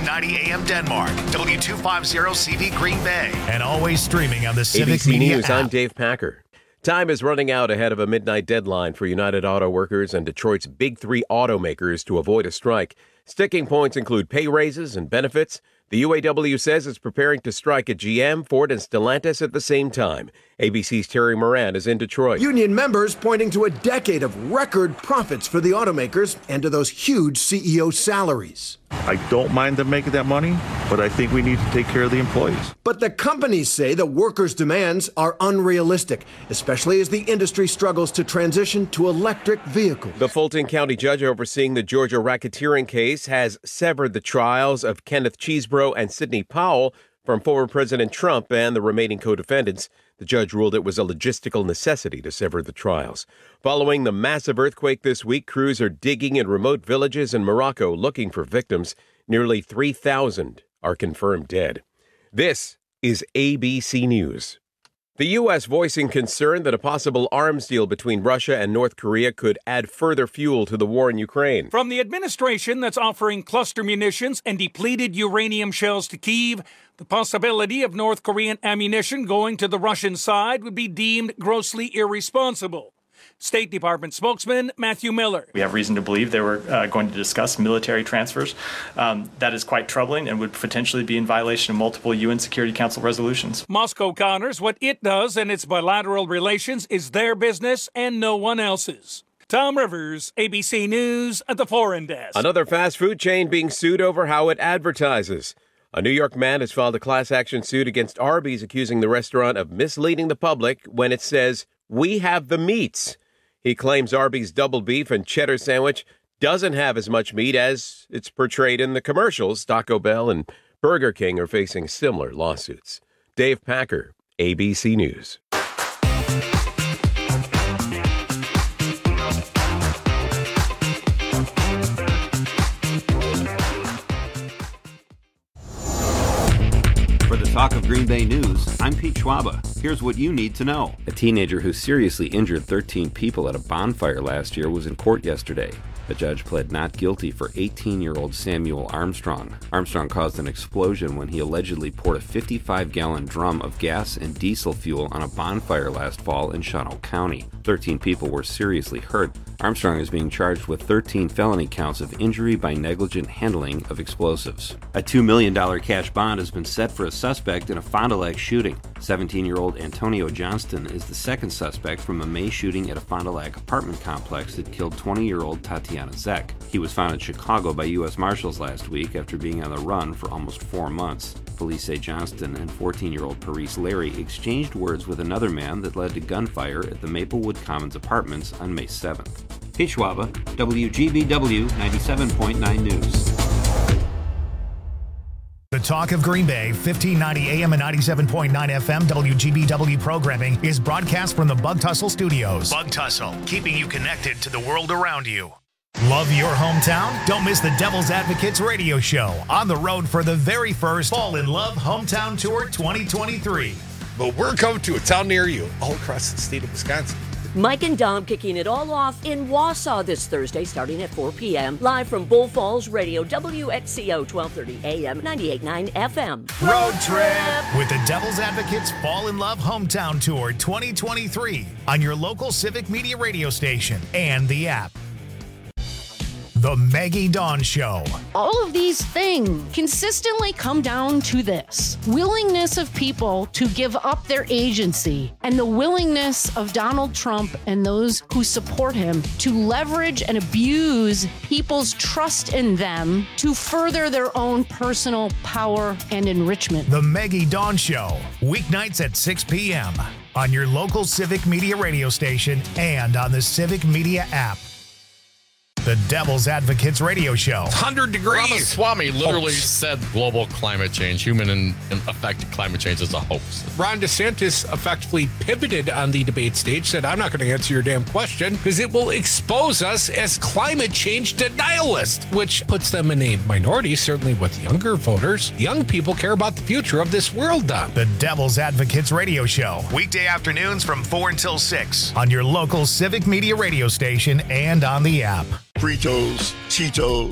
1590 AM Denmark, W250CV Green Bay, and always streaming on the Civic ABC Media News, app. I'm Dave Packer. Time is running out ahead of a midnight deadline for United Auto Workers and Detroit's big three automakers to avoid a strike. Sticking points include pay raises and benefits. The UAW says it's preparing to strike at GM, Ford, and Stellantis at the same time. ABC's Terry Moran is in Detroit. Union members pointing to a decade of record profits for the automakers and to those huge CEO salaries. I don't mind them making that money, but I think we need to take care of the employees. But the companies say the workers' demands are unrealistic, especially as the industry struggles to transition to electric vehicles. The Fulton County judge overseeing the Georgia racketeering case has severed the trials of Kenneth Chesebro and Sidney Powell from former President Trump and the remaining co-defendants. The judge ruled it was a logistical necessity to sever the trials. Following the massive earthquake this week, crews are digging in remote villages in Morocco looking for victims. Nearly 3,000 are confirmed dead. This is ABC News. The U.S. voicing concern that a possible arms deal between Russia and North Korea could add further fuel to the war in Ukraine. From the administration that's offering cluster munitions and depleted uranium shells to Kyiv, the possibility of North Korean ammunition going to the Russian side would be deemed grossly irresponsible. State Department spokesman Matthew Miller. We have reason to believe they were going to discuss military transfers. That is quite troubling and would potentially be in violation of multiple UN Security Council resolutions. Moscow counters what it does in its bilateral relations is their business and no one else's. Tom Rivers, ABC News at the Foreign Desk. Another fast food chain being sued over how it advertises. A New York man has filed a class action suit against Arby's, accusing the restaurant of misleading the public when it says, "We have the meats." He claims Arby's double beef and cheddar sandwich doesn't have as much meat as it's portrayed in the commercials. Taco Bell and Burger King are facing similar lawsuits. Dave Packer, ABC News. For the Talk of Green Bay News, I'm Pete Schwaba. Here's what you need to know. A teenager who seriously injured 13 people at a bonfire last year was in court yesterday. The judge pled not guilty for 18-year-old Samuel Armstrong. Armstrong caused an explosion when he allegedly poured a 55-gallon drum of gas and diesel fuel on a bonfire last fall in Shawano County. 13 people were seriously hurt. Armstrong is being charged with 13 felony counts of injury by negligent handling of explosives. A $2 million cash bond has been set for a suspect in a Fond du Lac shooting. 17-year-old Antonio Johnston is the second suspect from a May shooting at a Fond du Lac apartment complex that killed 20-year-old Tatiana Zek. He was found in Chicago by U.S. Marshals last week after being on the run for almost 4 months. Police say Johnston and 14-year-old Parise Larry exchanged words with another man that led to gunfire at the Maplewood Commons Apartments on May 7th. Pete Schwaba, WGBW 97.9 News. The Talk of Green Bay, 1590 AM and 97.9 FM WGBW programming is broadcast from the Bug Tussle Studios. Bug Tussle, keeping you connected to the world around you. Love your hometown? Don't miss the Devil's Advocates radio show on the road for the very first Fall in Love Hometown Tour 2023. But we're coming to a town near you, all across the state of Wisconsin. Mike and Dom kicking it all off in Wausau this Thursday starting at 4 p.m. Live from Bull Falls Radio, WXCO 1230 AM, 98.9 FM. Road trip with the Devil's Advocates Fall in Love Hometown Tour 2023 on your local Civic Media radio station and the app. The Maggie Dawn Show. All of these things consistently come down to this: willingness of people to give up their agency, and the willingness of Donald Trump and those who support him to leverage and abuse people's trust in them to further their own personal power and enrichment. The Maggie Dawn Show, weeknights at 6 p.m. on your local Civic Media radio station and on the Civic Media app. The Devil's Advocates radio show. 100 degrees. Ramaswamy literally said global climate change, human and affected climate change is a hoax. Ron DeSantis effectively pivoted on the debate stage, said, I'm not going to answer your damn question because it will expose us as climate change denialists, which puts them in a minority, certainly with younger voters. Young people care about the future of this world, Don. The Devil's Advocates radio show, weekday afternoons from 4 until 6 on your local Civic Media radio station and on the app. Fritos, Cheetos,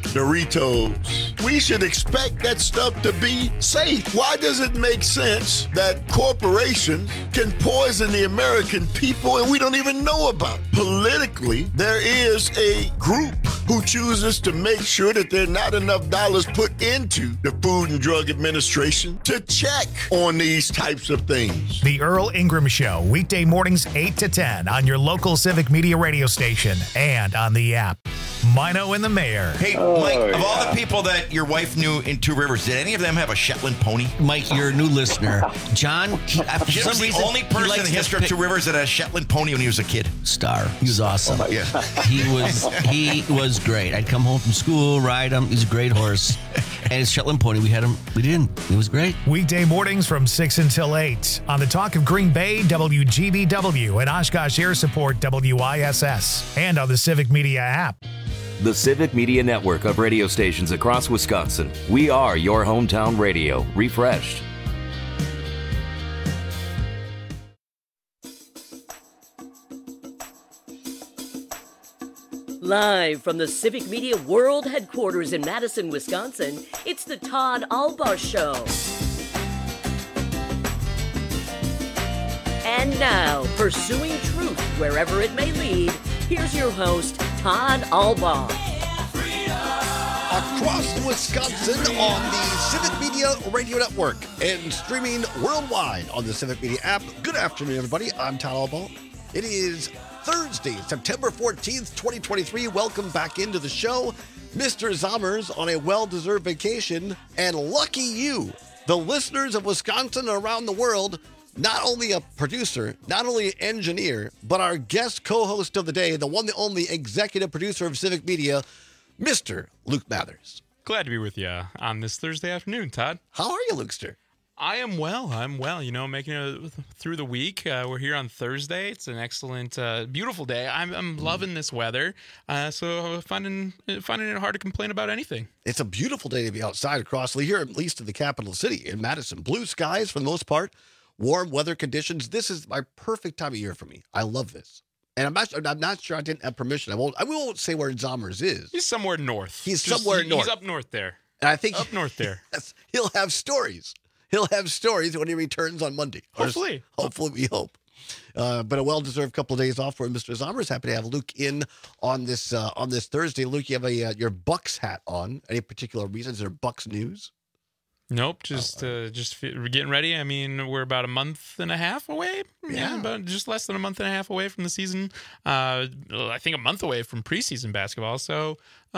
Doritos. We should expect that stuff to be safe. Why does it make sense that corporations can poison the American people and we don't even know about it? Politically, there is a group who chooses to make sure that there are not enough dollars put into the Food and Drug Administration to check on these types of things. The Earl Ingram Show, weekday mornings 8 to 10 on your local Civic Media radio station and on the app. Mino and the Mayor. Hey, Mike, of all the people that your wife knew in Two Rivers, did any of them have a Shetland pony? Mike, you're a new listener. John, for He some was reason, the only person in the history of Two Rivers that had a Shetland pony when he was a kid. Star. He was awesome. Yeah. He was great. I'd come home from school, ride him. He's a great horse. And his Shetland pony, we didn't. It was great. Weekday mornings from 6 until 8 on the Talk of Green Bay, WGBW, and Oshkosh Air Support, WISS, and on the Civic Media app. The Civic Media network of radio stations across Wisconsin. We are your hometown radio, refreshed. Live from the Civic Media World Headquarters in Madison, Wisconsin, it's the Todd Albaugh Show. And now, pursuing truth wherever it may lead, here's your host, Todd Albaugh. Across Wisconsin on the Civic Media Radio Network and streaming worldwide on the Civic Media app. Good afternoon, everybody. I'm Todd Albaugh. It is Thursday, September 14th, 2023. Welcome back into the show. Mr. Zommers on a well-deserved vacation, and lucky you, the listeners of Wisconsin and around the world, not only a producer, not only an engineer, but our guest co-host of the day, the one, the only executive producer of Civic Media, Mr. Luke Mathers. Glad to be with you on this Thursday afternoon, Todd. How are you, Lukester? I am well. I'm well. You know, making it through the week. We're here on Thursday. It's an excellent, beautiful day. I'm loving this weather. So finding it hard to complain about anything. It's a beautiful day to be outside across here, at least in the capital city in Madison. Blue skies for the most part, warm weather conditions. This is my perfect time of year for me. I love this. And I'm not sure I didn't have permission. I won't say where Zommers is. He's somewhere north. He's somewhere north. He's up north there. And I think up north there. He'll have stories. He'll have stories when he returns on Monday. Hopefully. Hopefully, we hope. But a well-deserved couple of days off for Mr. Zommers. Happy to have Luke in on this Thursday. Luke, you have your Bucks hat on. Any particular reason? Is there Bucks news? Nope, just getting ready. I mean, we're about a month and a half away. Yeah, about just less than a month and a half away from the season. I think a month away from preseason basketball. So,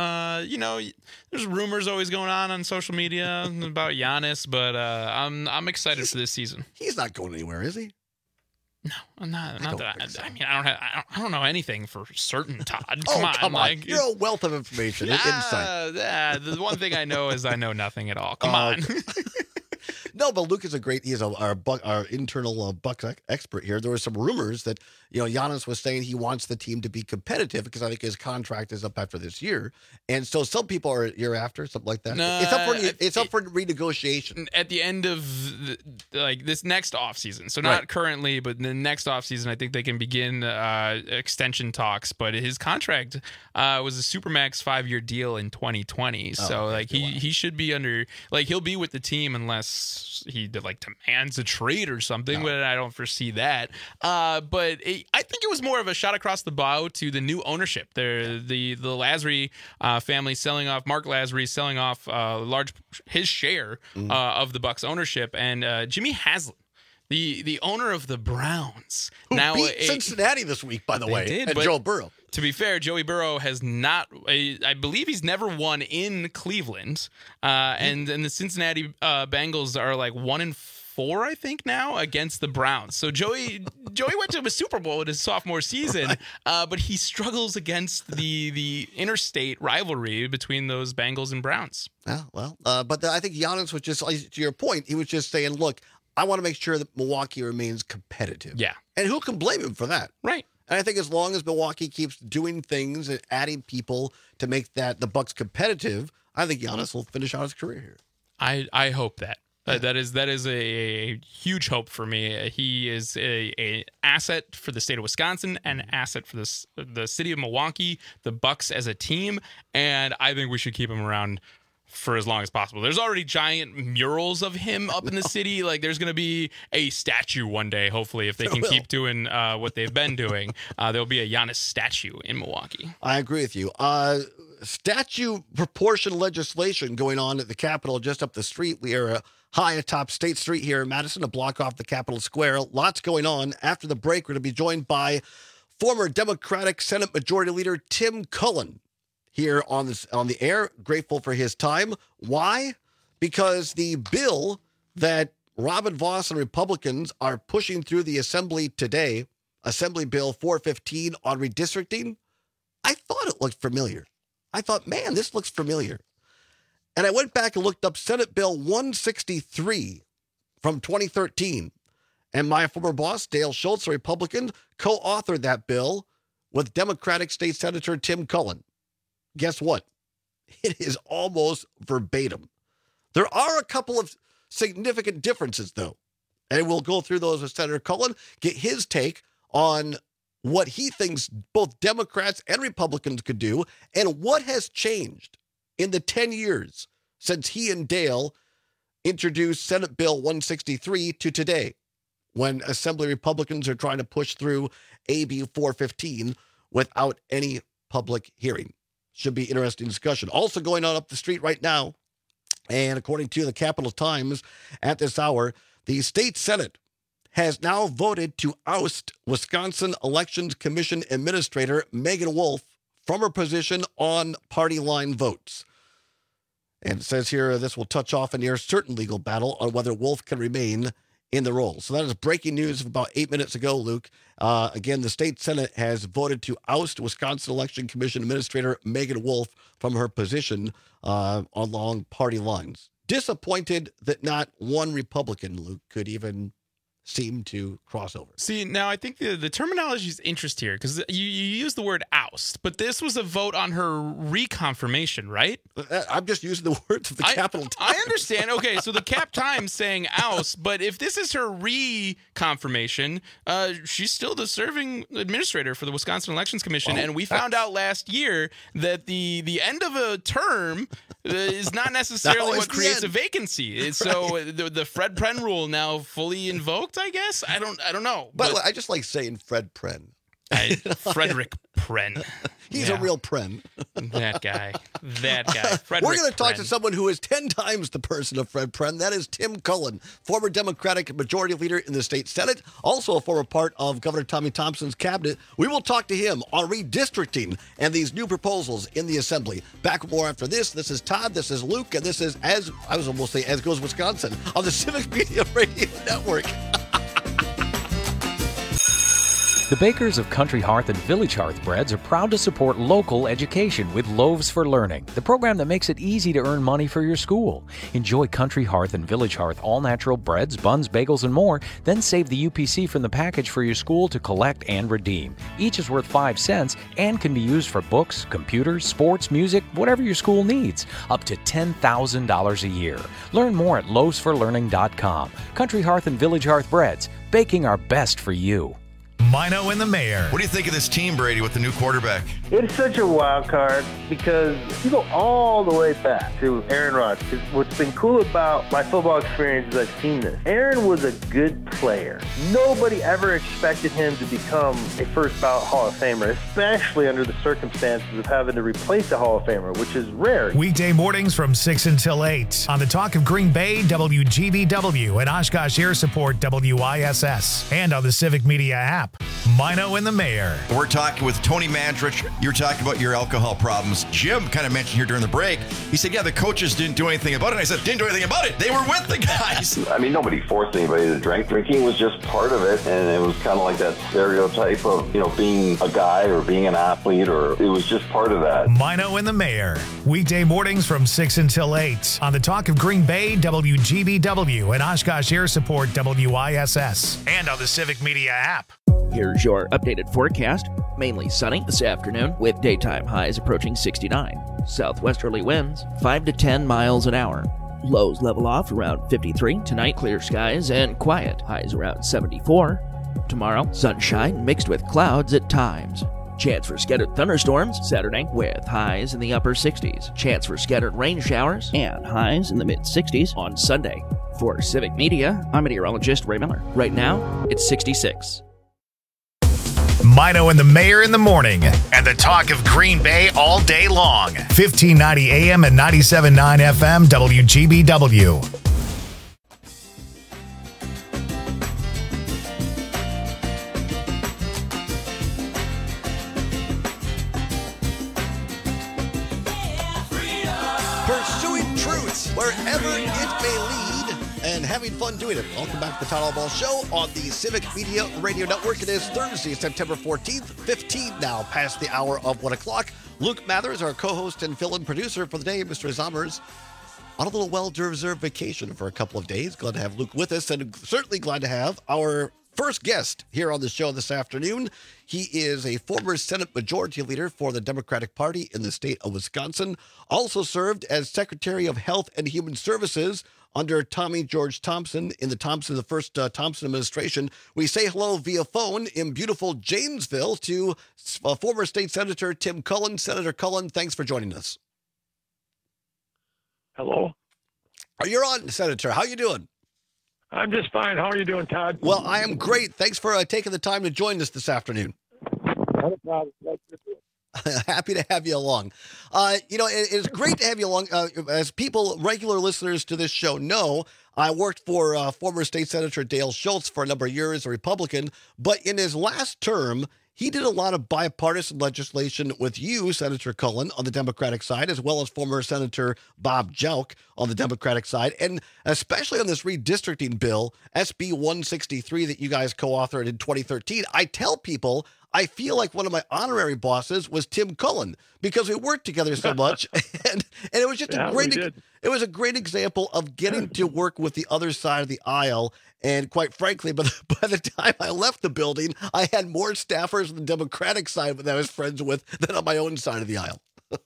there's rumors always going on social media about Giannis, but I'm excited for this season. He's not going anywhere, is he? No, I'm not. I don't know anything for certain, Todd. Come on. You're a wealth of information and insight. The one thing I know is I know nothing at all. Come on. No, but Luke is he's our internal Bucks expert here. There were some rumors that, Giannis was saying he wants the team to be competitive because I think his contract is up after this year. And so some people are a year after, something like that. It's up for renegotiation. At the end of this next offseason. So not currently, but the next offseason, I think they can begin extension talks. But his contract was a Supermax 5-year deal in 2020. So he should be under, he'll be with the team unless he demands a trade or something, but I don't foresee that. But I think it was more of a shot across the bow to the new ownership. The Lasry family selling off, Mark Lasry selling off his share of the Bucks ownership, and Jimmy Haslam, the owner of the Browns, who beat Cincinnati this week, by the way, and Joe Burrow. To be fair, Joey Burrow has not. I believe he's never won in Cleveland, and the Cincinnati Bengals are 1-4, I think, now against the Browns. So Joey went to a Super Bowl in his sophomore season, but he struggles against the interstate rivalry between those Bengals and Browns. But I think Giannis was just, to your point, he was just saying, look, I want to make sure that Milwaukee remains competitive. Yeah, and who can blame him for that? Right. And I think as long as Milwaukee keeps doing things and adding people to make the Bucks competitive, I think Giannis will finish out his career here. I hope that. That is a huge hope for me. He is a asset for the state of Wisconsin, an asset for the city of Milwaukee, the Bucks as a team, and I think we should keep him around for as long as possible. There's already giant murals of him up in the city. Like, there's going to be a statue one day, hopefully, if they can keep doing what they've been doing. There'll be a Giannis statue in Milwaukee. I agree with you. Statue proportion legislation going on at the Capitol just up the street. We are high atop State Street here in Madison, a block off the Capitol Square. Lots going on. After the break, we're going to be joined by former Democratic Senate Majority Leader Tim Cullen here on the air. Grateful for his time. Why? Because the bill that Robin Vos and Republicans are pushing through the Assembly today, Assembly Bill 415 on redistricting, I thought it looked familiar. I thought, man, this looks familiar. And I went back and looked up Senate Bill 163 from 2013. And my former boss, Dale Schultz, a Republican, co-authored that bill with Democratic State Senator Tim Cullen. Guess what? It is almost verbatim. There are a couple of significant differences, though. And we'll go through those with Senator Cullen, get his take on what he thinks both Democrats and Republicans could do, and what has changed in the 10 years since he and Dale introduced Senate Bill 163 to today, when Assembly Republicans are trying to push through AB 415 without any public hearing. Should be interesting discussion. Also going on up the street right now, and according to the Capital Times at this hour, the state Senate has now voted to oust Wisconsin Elections Commission Administrator Megan Wolf from her position on party line votes. And it says here this will touch off a near certain legal battle on whether Wolf can remain in the role. So that is breaking news of about 8 minutes ago, Luke. Again, the state Senate has voted to oust Wisconsin Election Commission Administrator Megan Wolf from her position along party lines. Disappointed that not one Republican, Luke, could even seem to cross over. See, now I think the terminology is interesting here because you use the word oust, but this was a vote on her reconfirmation, right? I'm just using the words of the Capital Times. I understand. Okay, so the Cap Times saying oust, but if this is her reconfirmation, she's still the serving administrator for the Wisconsin Elections Commission, and we found out last year that the end of a term is not necessarily what creates a vacancy. Right. So the Fred Pren rule now fully invoked, I guess. I don't know. But I just like saying Fred Pren. Frederick Pren. He's a real Pren. That guy. We're going to talk to someone who is 10 times the person of Fred Pren. That is Tim Cullen, former Democratic Majority Leader in the state Senate, also a former part of Governor Tommy Thompson's cabinet. We will talk to him on redistricting and these new proposals in the Assembly. Back with more after this. This is Todd, this is Luke, and this is, as goes Wisconsin, on the Civic Media Radio Network. The bakers of Country Hearth and Village Hearth Breads are proud to support local education with Loaves for Learning, the program that makes it easy to earn money for your school. Enjoy Country Hearth and Village Hearth all-natural breads, buns, bagels, and more, then save the UPC from the package for your school to collect and redeem. Each is worth 5 cents and can be used for books, computers, sports, music, whatever your school needs, up to $10,000 a year. Learn more at loavesforlearning.com. Country Hearth and Village Hearth Breads, baking our best for you. Mino and the Mayor. What do you think of this team, Brady, with the new quarterback? It's such a wild card because you go all the way back to Aaron Rodgers. What's been cool about my football experience is I've seen this. Aaron was a good player. Nobody ever expected him to become a first-ballot Hall of Famer, especially under the circumstances of having to replace a Hall of Famer, which is rare. Weekday mornings from 6 until 8 on the Talk of Green Bay, WGBW, and Oshkosh Air Support, WISS, and on the Civic Media app. Mino and the Mayor. We're talking with Tony Mandrich. You're talking about your alcohol problems. Jim kind of mentioned here during the break. He said, yeah, the coaches didn't do anything about it. And I said, didn't do anything about it. They were with the guys. I mean, nobody forced anybody to drink. Drinking was just part of it. And it was kind of like that stereotype of, being a guy or being an athlete, or it was just part of that. Mino and the Mayor. Weekday mornings from 6 until 8 on the Talk of Green Bay, WGBW, and Oshkosh Air Support, WISS, and on the Civic Media app. Here's your updated forecast. Mainly sunny this afternoon with daytime highs approaching 69. Southwesterly winds 5 to 10 miles an hour. Lows level off around 53. Tonight, clear skies and quiet. Highs around 74. Tomorrow, sunshine mixed with clouds at times. Chance for scattered thunderstorms Saturday with highs in the upper 60s. Chance for scattered rain showers and highs in the mid-60s on Sunday. For Civic Media, I'm meteorologist Ray Miller. Right now, it's 66. Mino and the Mayor in the morning, and the talk of Green Bay all day long. 1590 AM and 97.9 FM WGBW. Pursuing truth wherever it may lead and having fun doing it. Welcome back to the Todd Ball Show on the Civic Media Radio Network. It is Thursday, September 14th, 15 now, past the hour of 1 o'clock. Luke Mathers, our co-host and fill-in producer for the day. Mr. Zommers on a little well-deserved vacation for a couple of days. Glad to have Luke with us, and certainly glad to have our first guest here on the show this afternoon. He is a former Senate Majority Leader for the Democratic Party in the state of Wisconsin. Also served as Secretary of Health and Human Services under Tommy George Thompson in the first Thompson administration. We say hello via phone in beautiful Janesville to former State Senator Tim Cullen. Senator Cullen, thanks for joining us. Hello. You're on, Senator. How you doing? I'm just fine. How are you doing, Todd? Well, I am great. Thanks for taking the time to join us this afternoon. Not a problem. Happy to have you along. It's great to have you along. As regular listeners to this show know, I worked for former State Senator Dale Schultz for a number of years, a Republican, but in his last term, he did a lot of bipartisan legislation with you, Senator Cullen, on the Democratic side, as well as former Senator Bob Jauch on the Democratic side, and especially on this redistricting bill, SB 163, that you guys co-authored in 2013. I tell people I feel like one of my honorary bosses was Tim Cullen because we worked together so much, and it was just it was a great example of getting to work with the other side of the aisle. And quite frankly, by the time I left the building, I had more staffers on the Democratic side that I was friends with than on my own side of the aisle.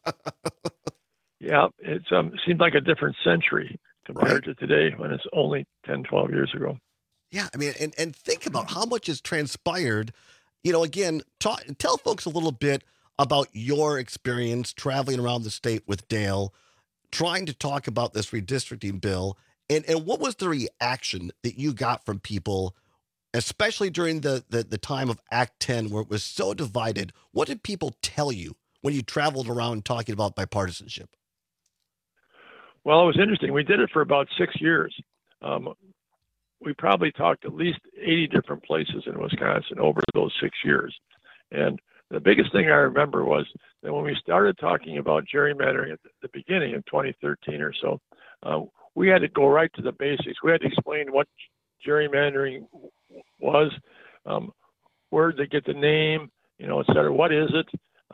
Yeah, it seemed like a different century compared to today when it's only 10, 12 years ago. Yeah, I mean, and think about how much has transpired. You know, again, tell folks a little bit about your experience traveling around the state with Dale, trying to talk about this redistricting bill. And what was the reaction that you got from people, especially during the time of Act 10, where it was so divided? What did people tell you when you traveled around talking about bipartisanship? Well, it was interesting. We did it for about 6 years. We probably talked at least 80 different places in Wisconsin over those 6 years. And the biggest thing I remember was that when we started talking about gerrymandering at the beginning in 2013 or so, we had to go right to the basics. We had to explain what gerrymandering was, where did they get the name, et cetera. What is it?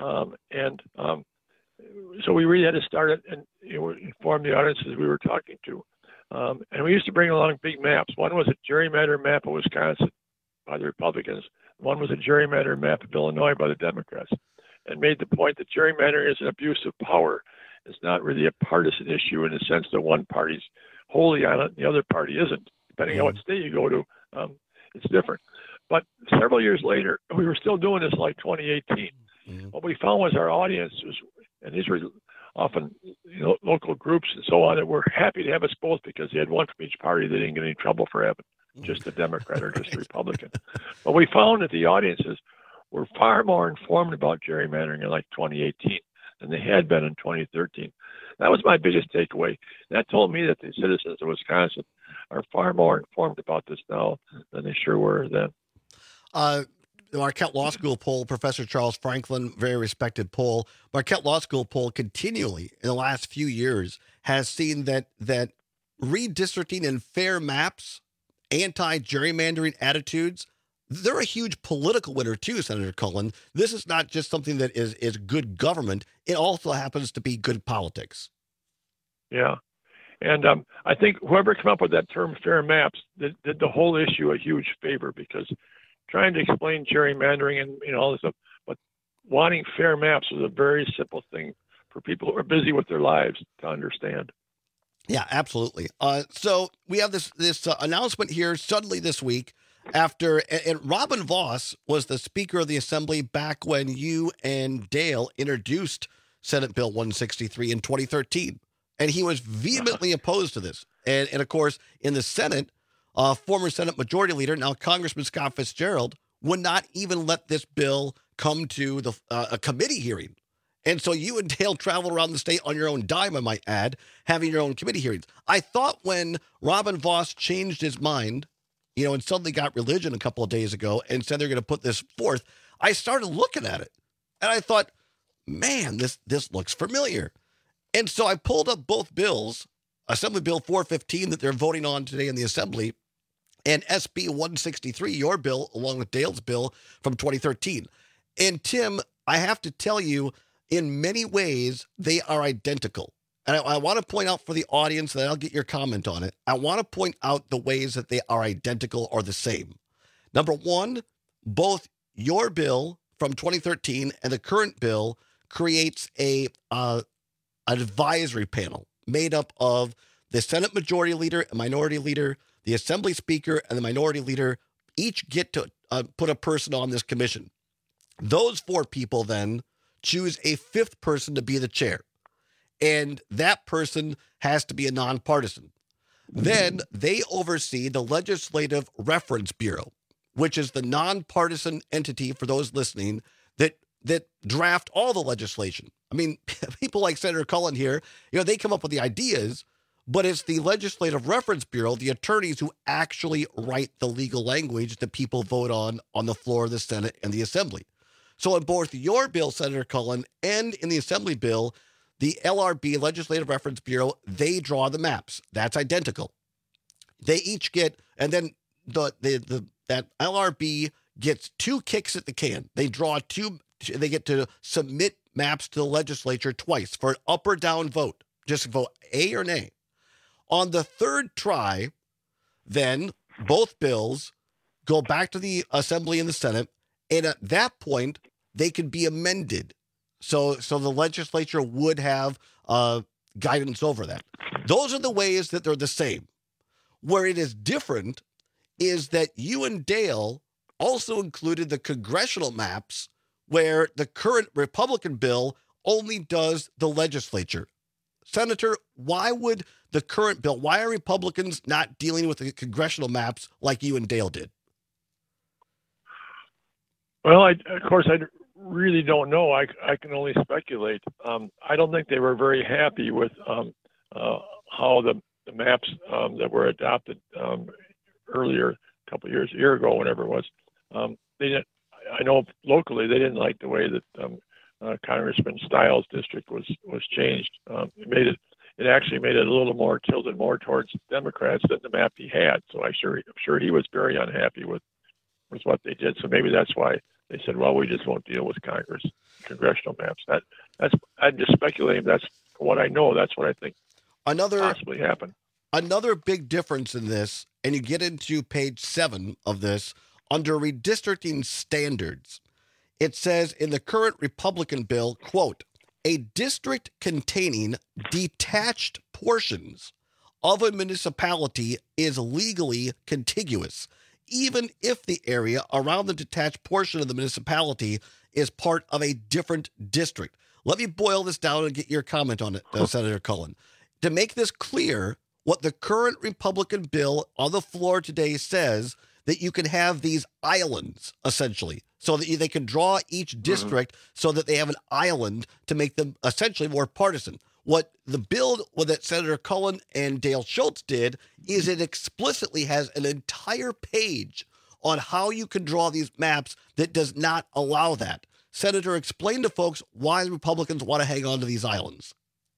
So we really had to start it and inform the audiences we were talking to. And we used to bring along big maps. One was a gerrymander map of Wisconsin by the Republicans. One was a gerrymander map of Illinois by the Democrats, and made the point that gerrymandering is an abuse of power. It's not really a partisan issue in the sense that one party's wholly on it and the other party isn't. Depending on what state you go to, it's different. But several years later, we were still doing this like 2018. What we found was our audience was, and these were often local groups and so on, that were happy to have us both because they had one from each party. They didn't get any trouble for having just a Democrat or just a Republican. But we found that the audiences were far more informed about gerrymandering in like 2018 than they had been in 2013. That was my biggest takeaway. That told me that the citizens of Wisconsin are far more informed about this now than they sure were then. The Marquette Law School poll, Professor Charles Franklin, very respected poll. Marquette Law School poll continually in the last few years has seen that redistricting and fair maps, anti-gerrymandering attitudes, they're a huge political winner too, Senator Cullen. This is not just something that is good government. It also happens to be good politics. Yeah. And I think whoever came up with that term fair maps did the whole issue a huge favor, because trying to explain gerrymandering and all this stuff, but wanting fair maps was a very simple thing for people who are busy with their lives to understand. Yeah, absolutely. So we have this announcement here suddenly this week after, and Robin Vos was the Speaker of the Assembly back when you and Dale introduced Senate Bill 163 in 2013. And he was vehemently opposed to this. And of course, in the Senate, former Senate Majority Leader, now Congressman Scott Fitzgerald, would not even let this bill come to a committee hearing. And so you and Dale travel around the state on your own dime, I might add, having your own committee hearings. I thought when Robin Vos changed his mind, and suddenly got religion a couple of days ago and said they're going to put this forth, I started looking at it. And I thought, man, this looks familiar. And so I pulled up both bills, Assembly Bill 415 that they're voting on today in the Assembly, and SB 163, your bill, along with Dale's bill from 2013. And Tim, I have to tell you, in many ways, they are identical. And I want to point out for the audience, that I'll get your comment on it. I want to point out the ways that they are identical or the same. Number one, both your bill from 2013 and the current bill creates an advisory panel made up of the Senate Majority Leader and Minority Leader, the Assembly Speaker and the Minority Leader, each get to put a person on this commission. Those four people then choose a fifth person to be the chair. And that person has to be a nonpartisan. Then they oversee the Legislative Reference Bureau, which is the nonpartisan entity, for those listening, that draft all the legislation. I mean, people like Senator Cullen here, they come up with the ideas, but it's the Legislative Reference Bureau, the attorneys who actually write the legal language that people vote on the floor of the Senate and the Assembly. So in both your bill, Senator Cullen, and in the Assembly bill, the LRB, Legislative Reference Bureau, they draw the maps. That's identical. They each get, and then that LRB gets two kicks at the can. They get to submit maps to the legislature twice for an up or down vote. Just vote A or nay. On the third try, then both bills go back to the Assembly and the Senate, and at that point, they can be amended. So the legislature would have guidance over that. Those are the ways that they're the same. Where it is different is that you and Dale also included the congressional maps, where the current Republican bill only does the legislature. Senator, why would the current bill, why are Republicans not dealing with the congressional maps like you and Dale did? Well, I really don't know. I can only speculate. I don't think they were very happy with how the maps that were adopted earlier, a year ago, whenever it was. They didn't. I know locally they didn't like the way that Congressman Stiles' district was changed. It actually made it a little more tilted more towards Democrats than the map he had. So I'm sure he was very unhappy with what they did. So maybe that's why they said, well, we just won't deal with congressional maps. I'm just speculating. That's what I know. That's what I think possibly happened. Another big difference in this, and you get into page 7 of this, under redistricting standards, it says in the current Republican bill, quote, a district containing detached portions of a municipality is legally contiguous, even if the area around the detached portion of the municipality is part of a different district. Let me boil this down and get your comment on it, Senator Cullen. To make this clear, what the current Republican bill on the floor today says that you can have these islands, essentially, so that they can draw each district so that they have an island to make them essentially more partisan. What the bill that Senator Cullen and Dale Schultz did is it explicitly has an entire page on how you can draw these maps that does not allow that. Senator, explain to folks why the Republicans want to hang on to these islands.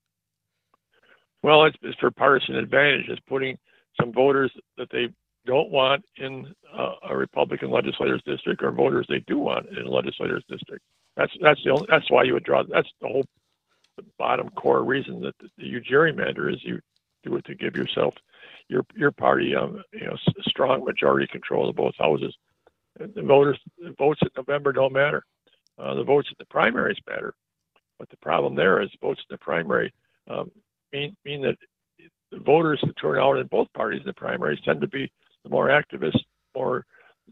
Well, it's for partisan advantage. It's putting some voters that they don't want in a Republican legislator's district, or voters they do want in a legislator's district. That's why you would draw. That's the bottom core reason that you gerrymander is you do it to give yourself your party strong majority control of both houses. The votes in November don't matter. The votes in the primaries matter, but the problem there is votes in the primary mean that the voters that turn out in both parties in the primaries tend to be the more activist, more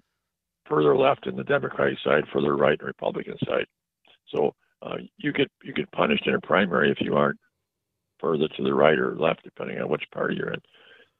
further left in the Democratic side, further right in the Republican side. So you get punished in a primary if you aren't further to the right or left, depending on which party you're in.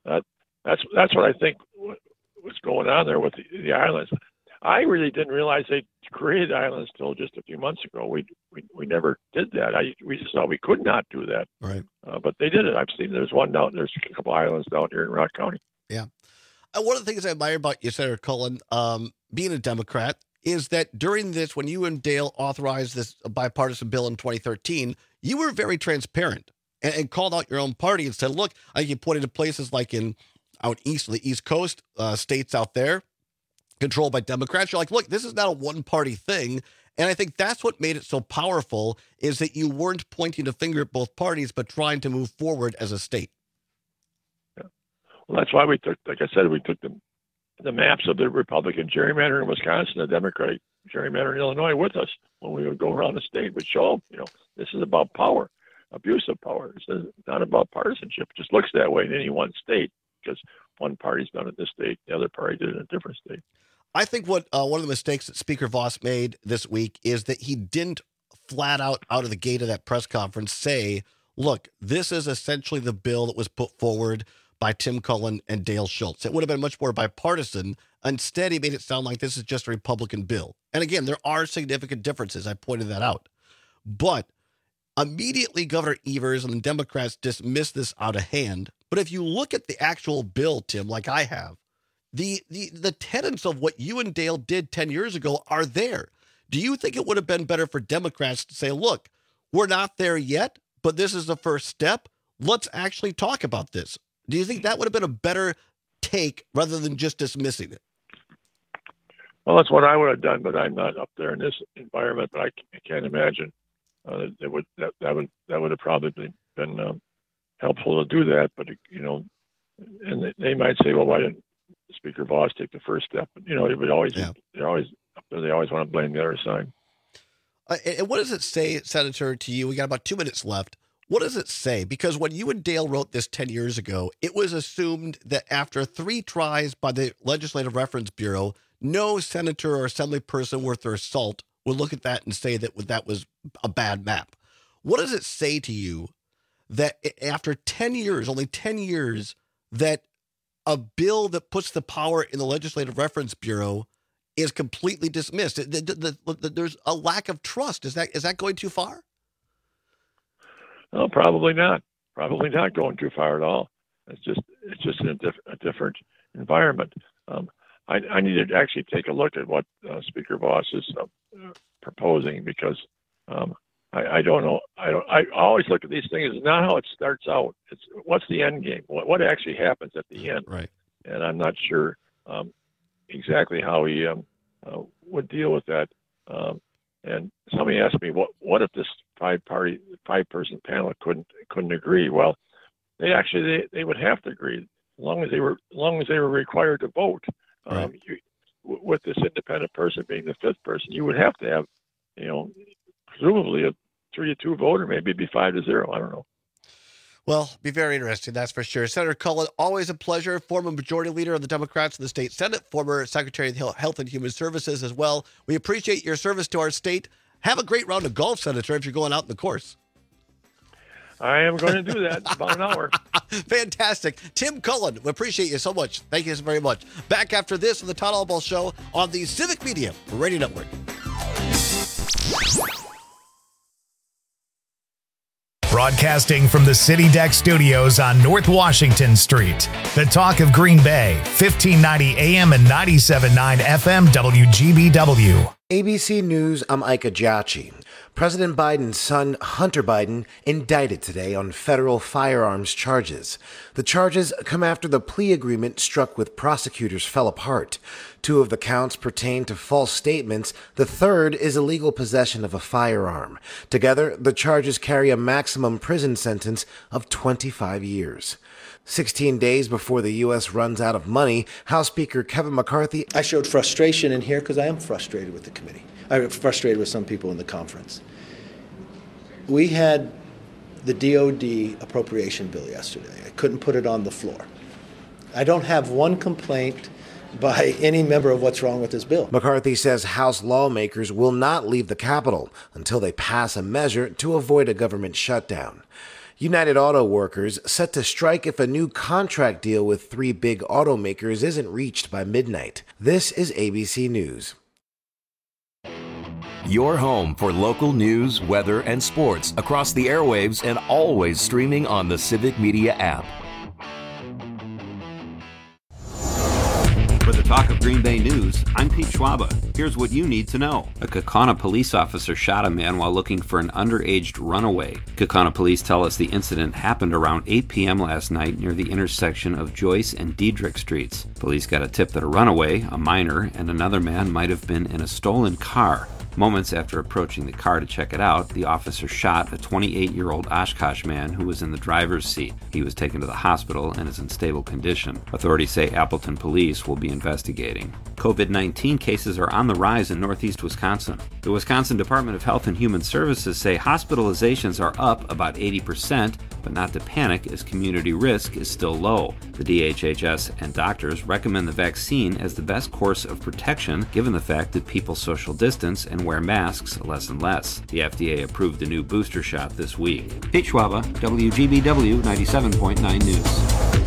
That's what I think was going on there with the islands. I really didn't realize they created islands till just a few months ago. We never did that. We just thought we could not do that. Right. But they did it. I've seen there's a couple islands down here in Rock County. Yeah. One of the things I admire about you, Senator Cullen, being a Democrat, is that during this, when you and Dale authorized this bipartisan bill in 2013, you were very transparent and called out your own party and said, look, I think you pointed to places like out east, the East Coast, states out there controlled by Democrats. You're like, look, this is not a one-party thing. And I think that's what made it so powerful, is that you weren't pointing a finger at both parties, but trying to move forward as a state. Yeah. Well, that's why we took, like I said, we took the maps of the Republican gerrymander in Wisconsin, the Democratic gerrymander in Illinois with us when we would go around the state. We'd show them, this is about power, abuse of power. It's not about partisanship. It just looks that way in any one state because one party's done it in this state, the other party did it in a different state. I think what one of the mistakes that Speaker Vos made this week is that he didn't flat out of the gate of that press conference say, look, this is essentially the bill that was put forward by Tim Cullen and Dale Schultz. It would have been much more bipartisan. Instead, he made it sound like this is just a Republican bill. And again, there are significant differences. I pointed that out. But immediately, Governor Evers and the Democrats dismissed this out of hand. But if you look at the actual bill, Tim, like I have, the tenets of what you and Dale did 10 years ago are there. Do you think it would have been better for Democrats to say, look, we're not there yet, but this is the first step. Let's actually talk about this. Do you think that would have been a better take rather than just dismissing it? Well, that's what I would have done, but I'm not up there in this environment. But I can't imagine that would have probably been helpful to do that. But and they might say, well, why didn't Speaker Vos take the first step? But it would always they always want to blame the other side. And what does it say, Senator, to you? We got about 2 minutes left. What does it say? Because when you and Dale wrote this 10 years ago, it was assumed that after 3 tries by the Legislative Reference Bureau, no senator or assembly person worth their salt would look at that and say that was a bad map. What does it say to you that after 10 years, only 10 years, that a bill that puts the power in the Legislative Reference Bureau is completely dismissed? There's a lack of trust. Is that going too far? No, probably not. Probably not going too far at all. It's just in a different environment. I need to actually take a look at what Speaker Vos is proposing, because I don't know. I always look at these things not how it starts out. It's what's the end game. What actually happens at the end. Right. And I'm not sure exactly how he would deal with that. And somebody asked me, what if this five-person panel couldn't agree? Well, they would have to agree as long as they were required to vote. Right. With this independent person being the 5th person, you would have to have, presumably a 3-2 vote, or maybe it'd be 5-0. I don't know. Well, be very interesting, that's for sure. Senator Cullen, always a pleasure. Former Majority Leader of the Democrats in the state Senate, former Secretary of Health and Human Services as well. We appreciate your service to our state. Have a great round of golf, Senator, if you're going out in the course. I am going to do that in about an hour. Fantastic. Tim Cullen, we appreciate you so much. Thank you so very much. Back after this on the Todd Albaugh Show on the Civic Media Radio Network. Broadcasting from the City Deck Studios on North Washington Street. The Talk of Green Bay, 1590 AM and 97.9 FM WGBW. ABC News, I'm Ika Giacchi. President Biden's son, Hunter Biden, indicted today on federal firearms charges. The charges come after the plea agreement struck with prosecutors fell apart. 2 of the counts pertain to false statements. The third is illegal possession of a firearm. Together, the charges carry a maximum prison sentence of 25 years. 16 days before the U.S. runs out of money, House Speaker Kevin McCarthy... I showed frustration in here because I am frustrated with the committee. I'm frustrated with some people in the conference. We had the DOD appropriation bill yesterday. I couldn't put it on the floor. I don't have one complaint by any member of what's wrong with this bill. McCarthy says House lawmakers will not leave the Capitol until they pass a measure to avoid a government shutdown. United Auto Workers set to strike if a new contract deal with 3 big automakers isn't reached by midnight. This is ABC News. Your home for local news, weather, and sports across the airwaves and always streaming on the Civic Media app. For the Talk of Green Bay News, I'm Pete Schwaba. Here's what you need to know. A Kaukauna police officer shot a man while looking for an underage runaway. Kaukauna police tell us the incident happened around 8 p.m. last night near the intersection of Joyce and Diedrich Streets. Police got a tip that a runaway, a minor, and another man might have been in a stolen car. Moments after approaching the car to check it out, the officer shot a 28-year-old Oshkosh man who was in the driver's seat. He was taken to the hospital and is in stable condition. Authorities say Appleton police will be investigating. COVID-19 cases are on the rise in northeast Wisconsin. The Wisconsin Department of Health and Human Services say hospitalizations are up about 80%, but not to panic as community risk is still low. The DHHS and doctors recommend the vaccine as the best course of protection given the fact that people social distance and wear masks less and less. The FDA approved the new booster shot this week. Pete Schwaba, WGBW 97.9 News.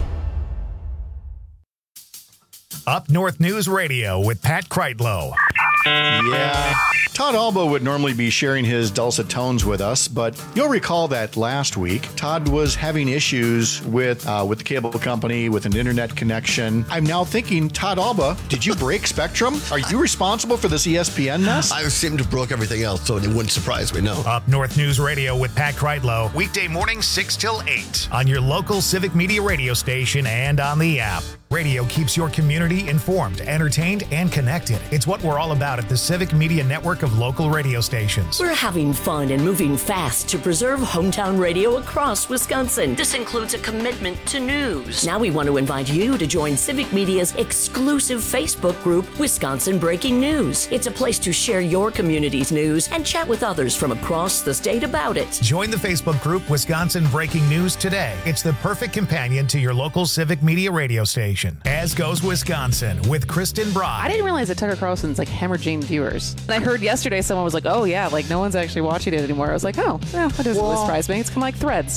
Up North News Radio with Pat Kreitlow. Yeah. Todd Alba would normally be sharing his dulcet tones with us, but you'll recall that last week, Todd was having issues with the cable company, with an internet connection. I'm now thinking, Todd Alba, did you break Spectrum? Are you responsible for this ESPN mess? I seem to broke everything else, so it wouldn't surprise me, no. Up North News Radio with Pat Kreitlow, weekday mornings 6 till 8 on your local Civic Media radio station and on the app. Radio keeps your community informed, entertained, and connected. It's what we're all about at the Civic Media network of local radio stations. We're having fun and moving fast to preserve hometown radio across Wisconsin. This includes a commitment to news. Now we want to invite you to join Civic Media's exclusive Facebook group, Wisconsin Breaking News. It's a place to share your community's news and chat with others from across the state about it. Join the Facebook group, Wisconsin Breaking News today. It's the perfect companion to your local Civic Media radio station. As Goes Wisconsin with Kristen Brock. I didn't realize that Tucker Carlson's like hemorrhaging viewers. And I heard yesterday someone was like, oh yeah, like no one's actually watching it anymore. I was like, oh, yeah, that doesn't really surprise me. It's kind of like Threads.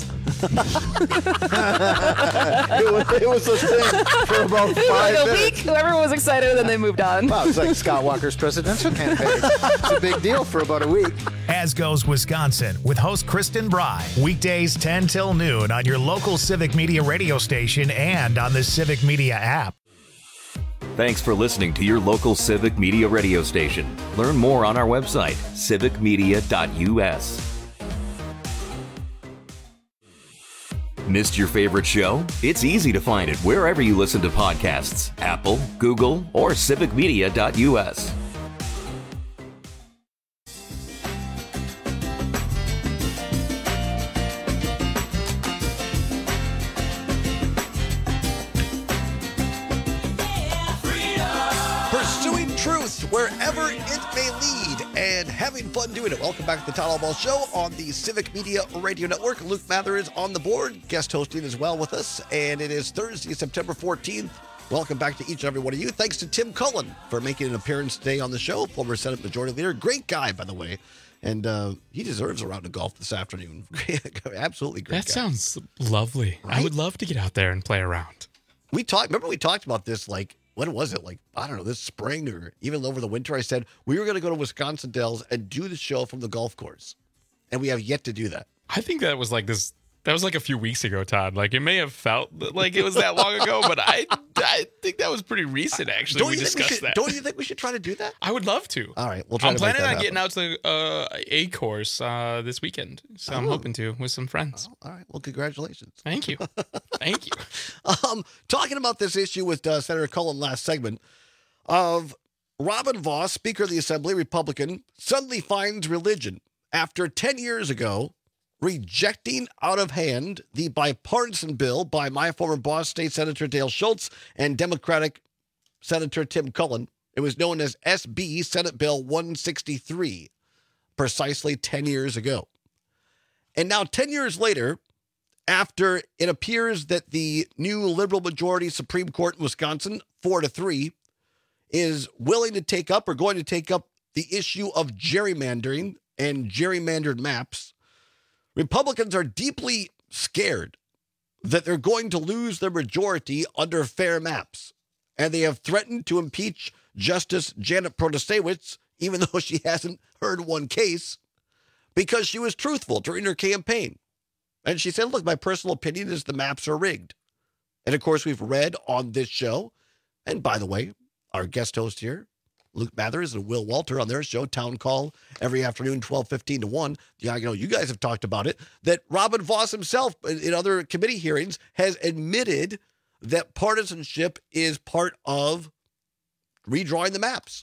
it was a thing for about 5 like a minutes. week. Everyone was excited and then they moved on. Wow, it's like Scott Walker's presidential campaign. It's a big deal for about a week. As Goes Wisconsin with host Kristen Bry. Weekdays 10 till noon on your local Civic Media radio station and on the Civic Media app. Thanks for listening to your local Civic Media radio station. Learn more on our website, civicmedia.us. Missed your favorite show? It's easy to find it wherever you listen to podcasts, Apple, Google, or civicmedia.us. Pursuing truth wherever it may lead and having fun doing it. Welcome back to the Todd Alba Show on the Civic Media Radio Network. Luke Mather is on the board, guest hosting as well with us, and it is Thursday, September 14th. Welcome back to each and every one of you. Thanks to Tim Cullen for making an appearance today on the show, former Senate Majority Leader. Great guy, by the way. And he deserves a round of golf this afternoon. Absolutely great That guy. sounds lovely. Right? I would love to get out there and play around. Remember we talked about this, like, when was it? Like, I don't know, this spring or even over the winter. I said we were going to go to Wisconsin Dells and do the show from the golf course. And we have yet to do that. I think that was like a few weeks ago, Todd. Like it may have felt like it was that long ago, but I think that was pretty recent, actually. We discussed that. Don't you think we should try to do that? I would love to. All right. We'll try I'm to make planning that on happen. getting out to the A course this weekend. So I'm hoping to with some friends. All right. Well, congratulations. Thank you. Thank you. Talking about this issue with Senator Cullen last segment of Robin Vos, Speaker of the Assembly, Republican, suddenly finds religion after 10 years ago rejecting out of hand the bipartisan bill by my former boss, State Senator Dale Schultz, and Democratic Senator Tim Cullen. It was known as SB Senate Bill 163, precisely 10 years ago. And now 10 years later, after it appears that the new liberal majority Supreme Court in Wisconsin, 4-3, is willing to take up or going to take up the issue of gerrymandering and gerrymandered maps, Republicans are deeply scared that they're going to lose their majority under fair maps. And they have threatened to impeach Justice Janet Protasiewicz, even though she hasn't heard one case, because she was truthful during her campaign. And she said, look, my personal opinion is the maps are rigged. And of course, we've read on this show, and by the way, our guest host here, Luke Mathers and Will Walter on their show, Town Call, every afternoon, 12:15 to 1. You guys have talked about it, that Robin Vos himself in other committee hearings has admitted that partisanship is part of redrawing the maps.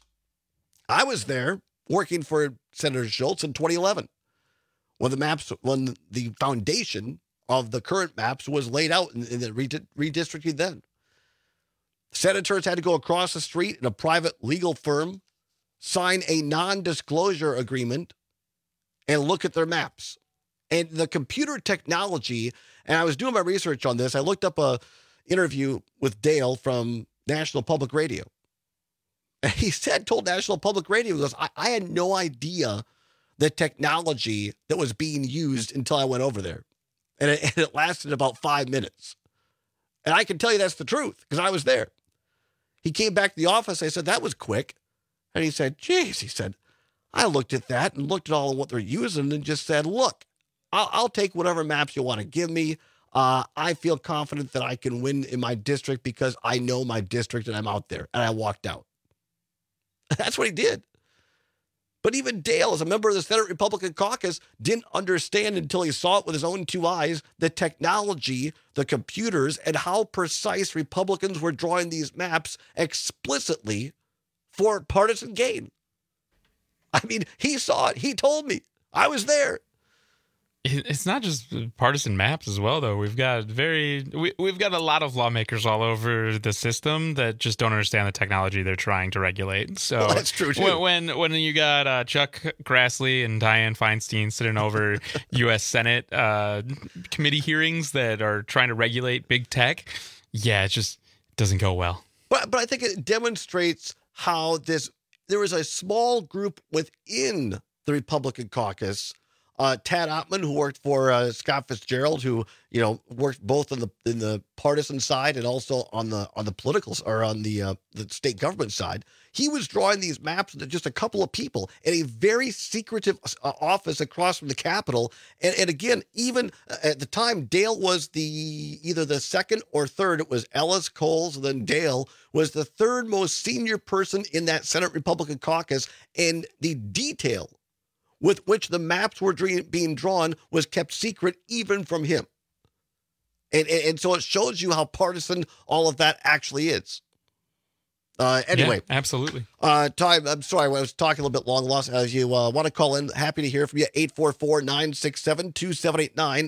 I was there working for Senator Schultz in 2011 when the foundation of the current maps was laid out in the redistricting then. Senators had to go across the street in a private legal firm, sign a non-disclosure agreement, and look at their maps. And the computer technology, and I was doing my research on this, I looked up a interview with Dale from National Public Radio. And he told National Public Radio, he goes, I had no idea the technology that was being used until I went over there. And it lasted about 5 minutes. And I can tell you that's the truth, because I was there. He came back to the office. I said, that was quick. And he said, geez, he said, I looked at that and looked at all of what they're using and just said, look, I'll take whatever maps you want to give me. I feel confident that I can win in my district because I know my district and I'm out there. And I walked out. That's what he did. But even Dale, as a member of the Senate Republican caucus, didn't understand until he saw it with his own two eyes, the technology, the computers, and how precise Republicans were drawing these maps explicitly for partisan gain. I mean, he saw it. He told me. I was there. It's not just partisan maps as well, though. We've got we've got a lot of lawmakers all over the system that just don't understand the technology they're trying to regulate. So well, that's true too. When you got Chuck Grassley and Dianne Feinstein sitting over U.S. Senate committee hearings that are trying to regulate big tech, it just doesn't go well. But I think it demonstrates how there was a small group within the Republican caucus. Tad Ottman, who worked for Scott Fitzgerald, who worked both in the partisan side and also on the political or on the state government side. He was drawing these maps with just a couple of people in a very secretive office across from the Capitol. And again, even at the time, Dale was either the second or third. It was Ellis, Coles, and then Dale was the third most senior person in that Senate Republican caucus, and the detail with which the maps were being drawn was kept secret even from him. And so it shows you how partisan all of that actually is. Anyway. Yeah, absolutely. Time, I'm sorry, I was talking a little bit long lost. As you want to call in, happy to hear from you. 844-967-2789.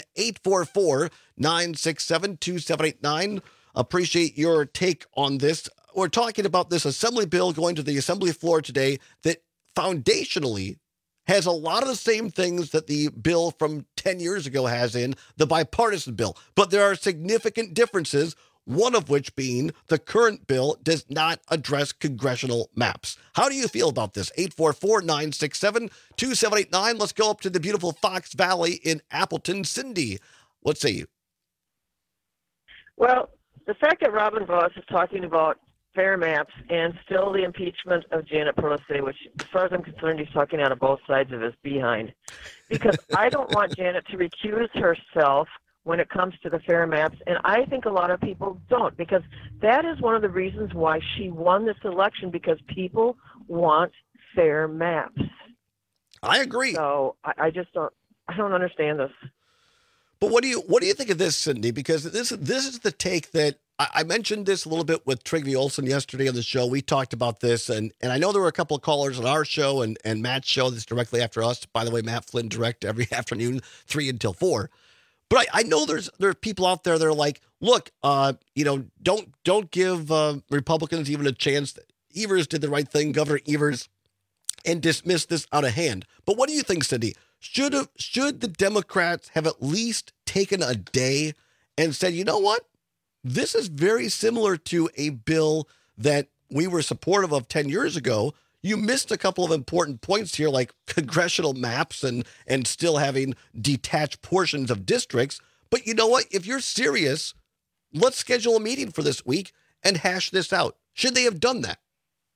844-967-2789. Appreciate your take on this. We're talking about this assembly bill going to the assembly floor today that foundationally has a lot of the same things that the bill from 10 years ago has in the bipartisan bill. But there are significant differences, one of which being the current bill does not address congressional maps. How do you feel about this? 844-967-2789. Let's go up to the beautiful Fox Valley in Appleton. Cindy, what say you? Well, the fact that Robin Vos is talking about fair maps and still the impeachment of Janet Protasiewicz, as far as I'm concerned, he's talking out of both sides of his behind. Because I don't want Janet to recuse herself when it comes to the fair maps, and I think a lot of people don't, because that is one of the reasons why she won this election, because people want fair maps. I agree. So I don't understand this. But what do you think of this, Cindy? Because this is the take that I mentioned this a little bit with Trygve Olsen yesterday on the show. We talked about this, and I know there were a couple of callers on our show and Matt's show that's directly after us. By the way, Matt Flynn direct every afternoon, 3 until 4. But I know there are people out there that are like, look, don't give Republicans even a chance. Evers did the right thing, Governor Evers, and dismissed this out of hand. But what do you think, Cindy? Should the Democrats have at least taken a day and said, you know what? This is very similar to a bill that we were supportive of 10 years ago. You missed a couple of important points here, like congressional maps and still having detached portions of districts. But you know what? If you're serious, let's schedule a meeting for this week and hash this out. Should they have done that?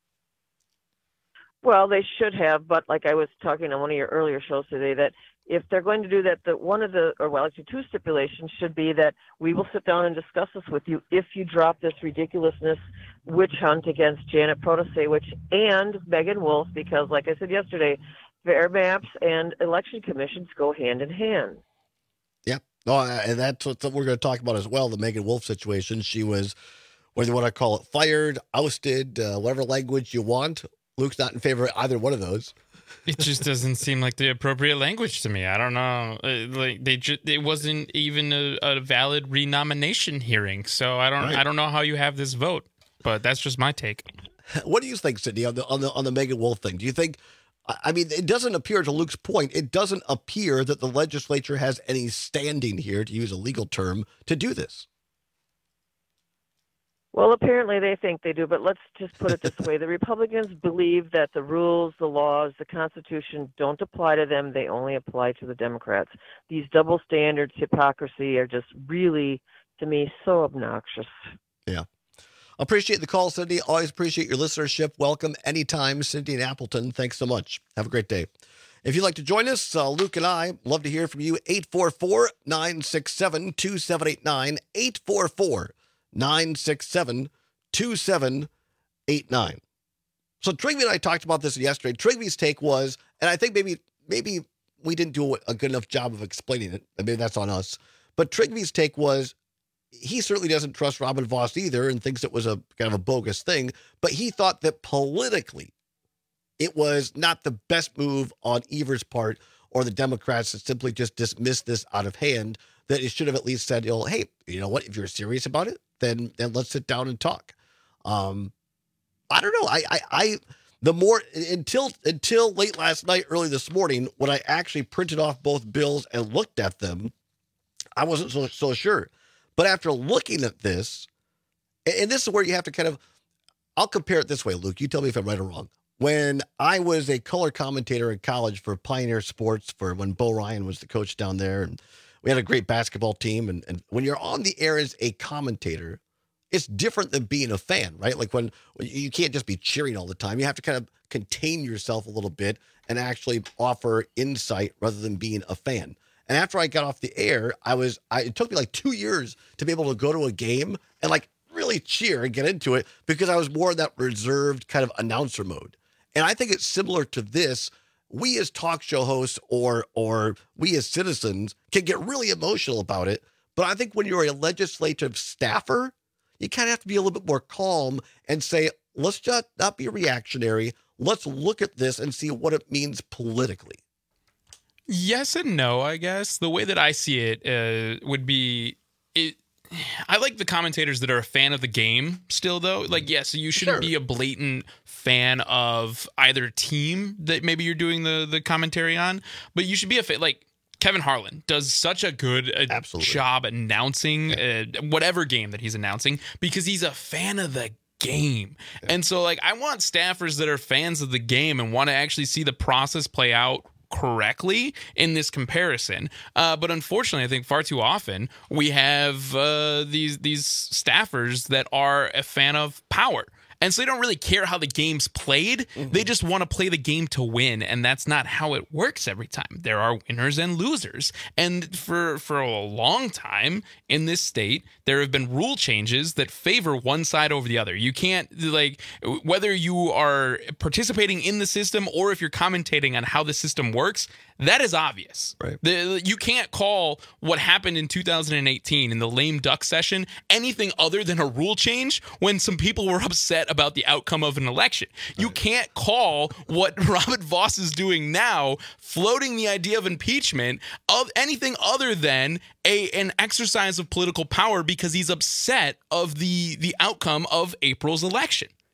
Well, they should have, but like I was talking on one of your earlier shows today, that if they're going to do that, actually two stipulations should be that we will sit down and discuss this with you if you drop this ridiculousness witch hunt against Janet Protasewicz and Megan Wolf, because like I said yesterday, fair maps and election commissions go hand in hand. Yeah. Oh, and that's what we're going to talk about as well, the Megan Wolf situation. She was, what do you want to call it, fired, ousted, whatever language you want. Luke's not in favor of either one of those. It just doesn't seem like the appropriate language to me. I don't know. It wasn't even a valid renomination hearing, so I don't know how you have this vote. But that's just my take. What do you think, Sydney, on the Megan Wolf thing? Do you think? I mean, it doesn't appear, to Luke's point, it doesn't appear that the legislature has any standing here, to use a legal term, to do this. Well, apparently they think they do, but let's just put it this way. The Republicans believe that the rules, the laws, the Constitution don't apply to them. They only apply to the Democrats. These double standards, hypocrisy are just really, to me, so obnoxious. Yeah. Appreciate the call, Cindy. Always appreciate your listenership. Welcome anytime, Cindy and Appleton. Thanks so much. Have a great day. If you'd like to join us, Luke and I love to hear from you. 844-967-2789. 844-967-2789. So Trigby and I talked about this yesterday. Trigby's take was, and I think maybe we didn't do a good enough job of explaining it. Maybe that's on us. But Trigby's take was, he certainly doesn't trust Robin Vos either and thinks it was a kind of a bogus thing. But he thought that politically, it was not the best move on Evers' part or the Democrats to simply just dismiss this out of hand, that it should have at least said, hey, you know what, if you're serious about it, then let's sit down and talk. I don't know. The more until late last night, early this morning, when I actually printed off both bills and looked at them, I wasn't so sure. But after looking at this, and this is where you have to kind of, I'll compare it this way, Luke. You tell me if I'm right or wrong. When I was a color commentator in college for Pioneer Sports, for when Bo Ryan was the coach down there, and we had a great basketball team. And when you're on the air as a commentator, it's different than being a fan, right? Like when you can't just be cheering all the time. You have to kind of contain yourself a little bit and actually offer insight rather than being a fan. And after I got off the air, it took me like 2 years to be able to go to a game and like really cheer and get into it, because I was more in that reserved kind of announcer mode. And I think it's similar to this. We as talk show hosts or we as citizens can get really emotional about it. But I think when you're a legislative staffer, you kind of have to be a little bit more calm and say, let's just not be reactionary. Let's look at this and see what it means politically. Yes and no, I guess. The way that I see it would be, I like the commentators that are a fan of the game still, though. Like, yes, you shouldn't be a blatant fan of either team that maybe you're doing the commentary on, but you should be a fan. Like, Kevin Harlan does such a good job announcing whatever game that he's announcing, because he's a fan of the game. And so, like, I want staffers that are fans of the game and want to actually see the process play out correctly in this comparison. But unfortunately, I think far too often we have these staffers that are a fan of power. And so they don't really care how the game's played. Mm-hmm. They just want to play the game to win. And that's not how it works every time. There are winners and losers. And for a long time in this state, there have been rule changes that favor one side over the other. You can't, like, whether you are participating in the system or if you're commentating on how the system works, that is obvious. Right. You can't call what happened in 2018 in the lame duck session anything other than a rule change when some people were upset about the outcome of an election. Right. You can't call what Robert Vos is doing now, floating the idea of impeachment, of anything other than an exercise of political power because he's upset of the outcome of April's election.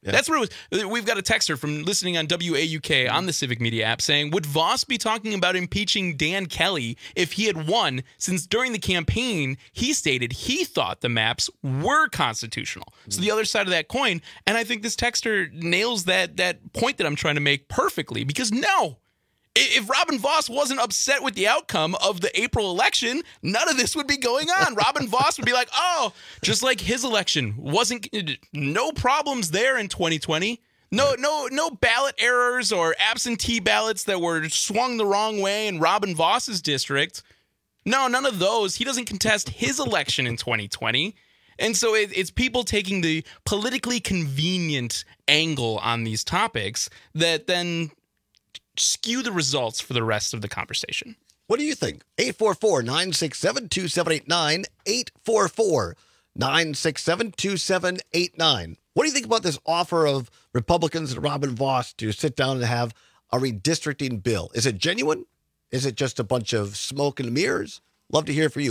Yeah. That's where it was. We've got a texter from listening on WAUK on the Civic Media app saying, would Voss be talking about impeaching Dan Kelly if he had won, since during the campaign he stated he thought the maps were constitutional? So the other side of that coin, and I think this texter nails that point that I'm trying to make perfectly, because no, if Robin Voss wasn't upset with the outcome of the April election, none of this would be going on. Robin Voss would be like, oh, just like his election wasn't, no problems there in 2020. No ballot errors or absentee ballots that were swung the wrong way in Robin Voss's district. No, none of those. He doesn't contest his election in 2020. And so it's people taking the politically convenient angle on these topics that then skew the results for the rest of the conversation. What do you think? 844-967-2789, 844-967-2789. What do you think about this offer of Republicans and Robin Voss to sit down and have a redistricting bill? Is it genuine? Is it just a bunch of smoke and mirrors? Love to hear from you.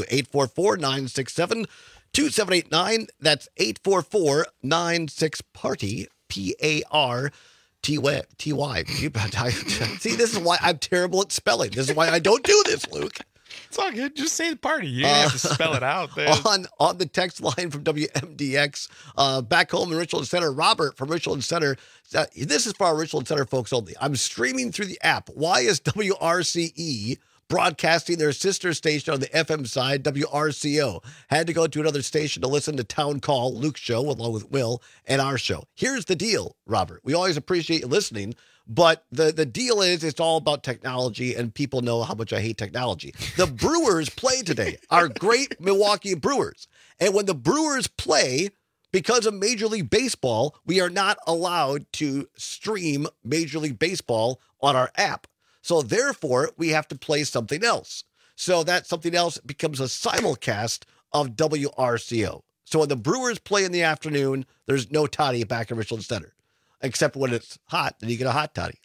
844-967-2789. That's 844-96-PARTY, PARTY. T-Y. See, this is why I'm terrible at spelling. This is why I don't do this, Luke. It's all good. Just say the party. You don't have to spell it out. On the text line from WMDX, back home in Richland Center, Robert from Richland Center. This is for our Richland Center folks only. I'm streaming through the app. Why is WRCE broadcasting their sister station on the FM side, WRCO? Had to go to another station to listen to Town Call, Luke's show, along with Will, and our show. Here's the deal, Robert. We always appreciate you listening, but the deal is it's all about technology, and people know how much I hate technology. The Brewers play today, our great Milwaukee Brewers. And when the Brewers play, because of Major League Baseball, we are not allowed to stream Major League Baseball on our app. So therefore, we have to play something else. So that something else becomes a simulcast of WRCO. So when the Brewers play in the afternoon, there's no toddy back in Richland Center. Except when it's hot, then you get a hot toddy.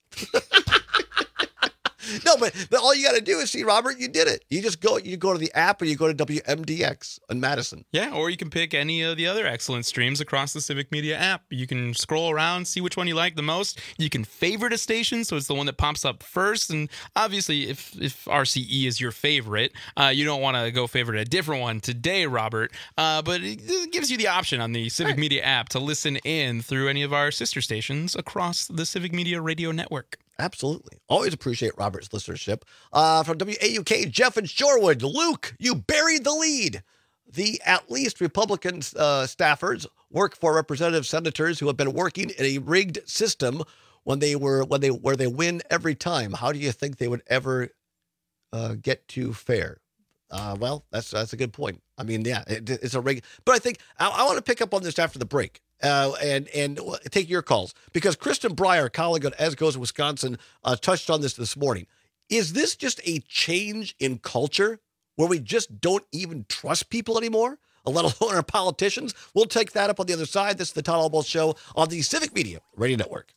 No, but all you got to do is see, Robert, you did it. You go to the app or you go to WMDX in Madison. Yeah, or you can pick any of the other excellent streams across the Civic Media app. You can scroll around, see which one you like the most. You can favorite a station, so it's the one that pops up first. And obviously, if RCE is your favorite, you don't want to go favorite a different one today, Robert. But it gives you the option on the Civic Media app to listen in through any of our sister stations across the Civic Media radio network. Absolutely. Always appreciate Robert's listenership. From WAUK, Jeff and Shorewood. Luke, you buried the lead. The at least Republican staffers work for representative senators who have been working in a rigged system where they win every time. How do you think they would ever get to fair? Well, that's a good point. I mean, yeah, it's a rig. But I think I want to pick up on this after the break. And take your calls, because Kristen Breyer, colleague on As Goes Wisconsin, touched on this morning. Is this just a change in culture where we just don't even trust people anymore, let alone our politicians? We'll take that up on the other side. This is the Todd Albaugh Show on the Civic Media Radio Network.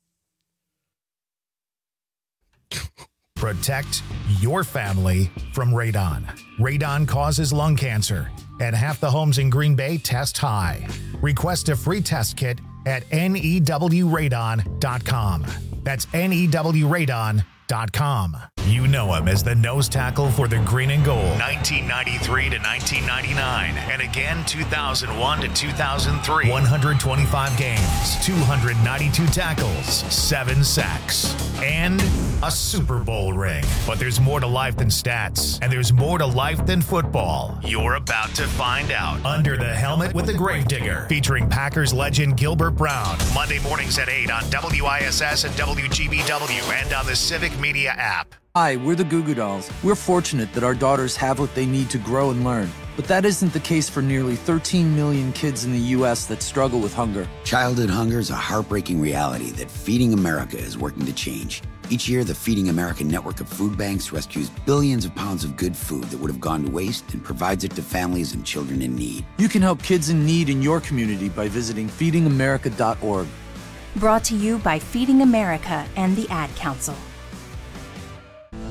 Protect your family from radon. Radon causes lung cancer, and half the homes in Green Bay test high. Request a free test kit at newradon.com. That's newradon.com. You know him as the nose tackle for the Green and Gold, 1993 to 1999, and again 2001 to 2003. 125 games, 292 tackles, 7 sacks, and a Super Bowl ring. But there's more to life than stats, and there's more to life than football. You're about to find out. Under the Helmet with the Gravedigger, featuring Packers legend Gilbert Brown. Monday mornings at 8 on WISS and WGBW, and on the Civic Media app. Hi, we're the Goo Goo Dolls. We're fortunate that our daughters have what they need to grow and learn. But that isn't the case for nearly 13 million kids in the U.S. that struggle with hunger. Childhood hunger is a heartbreaking reality that Feeding America is working to change. Each year, the Feeding America network of food banks rescues billions of pounds of good food that would have gone to waste and provides it to families and children in need. You can help kids in need in your community by visiting feedingamerica.org. Brought to you by Feeding America and the Ad Council.